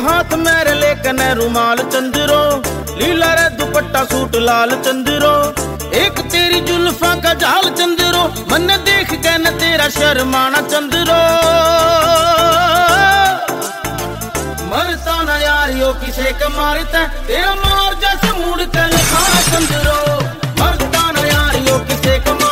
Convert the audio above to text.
हाथ मेरे लेकर रुमाल चंद्रो, लीला रे दुपट्टा सूट लाल चंद्रो, एक तेरी जुल्फा का जाल चंद्रो, मन देख के न तेरा शर्माना चंद्रो। मरता न यारियों किसे के मारता, तेरा मार जैसे मूड तेरे खाना चंद्रो, मरता न यारियों किसे के